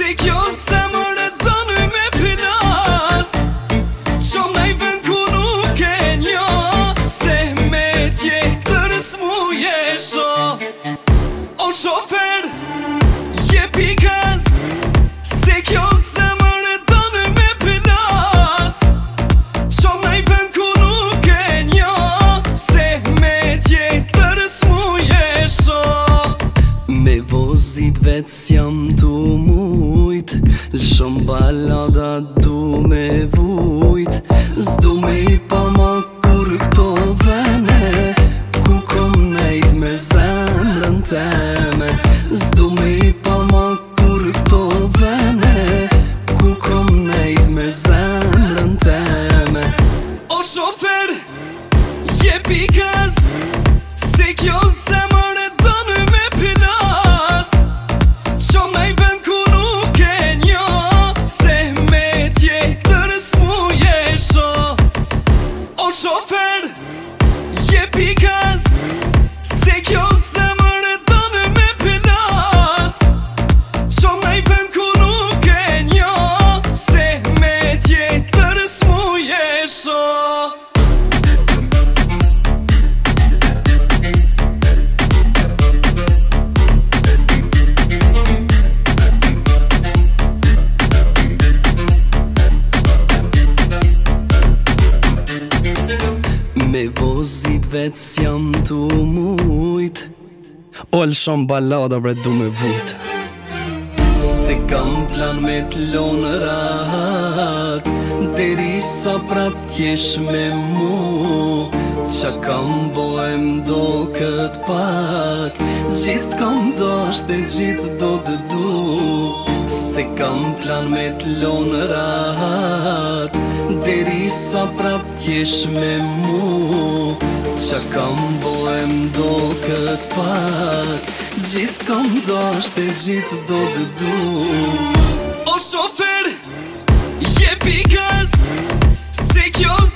Se kjo zemër e dënë me pilas Qo nej vend ku nuk e njo Se me tjetër s'muje sho O shofer, je pikas Se kjo zemër e dënë me pilas Qo nej vend ku nuk e njo Se me tjetër s'muje sho Me vozit vet s'jam tu mujt Lëshon balada du me vujt S'du me I pa ma kur këto vene Ku kom nejt me zemrën teme S'du me I pa ma kur këto vene Ku kom nejt me zemrën teme O shofer, je pikas Se kjo zemër e dënë me pilas Qo nej vend ku nuk e njo Se me tjetër s'muje sho O shofer, je pikas Se kjo zemër e dënë me pilas Qo nej vend ku nuk e njo Se me tjetër s'muje sho Me vozit vet s'jam tu mujt O lëshon balada bre du me vujt Se kam plan me t'lon rahat Deri sa prap t'jesh me mu Qa kam bohem do kët pak Gjith kam dasht e gjith do të du Se kam plan me t'lon rahat Deri sa prap t'jesh me mu Qa kam bohem do kët pak Gjith kam dasht e gjith do të du O shofer, je pikas Se kjo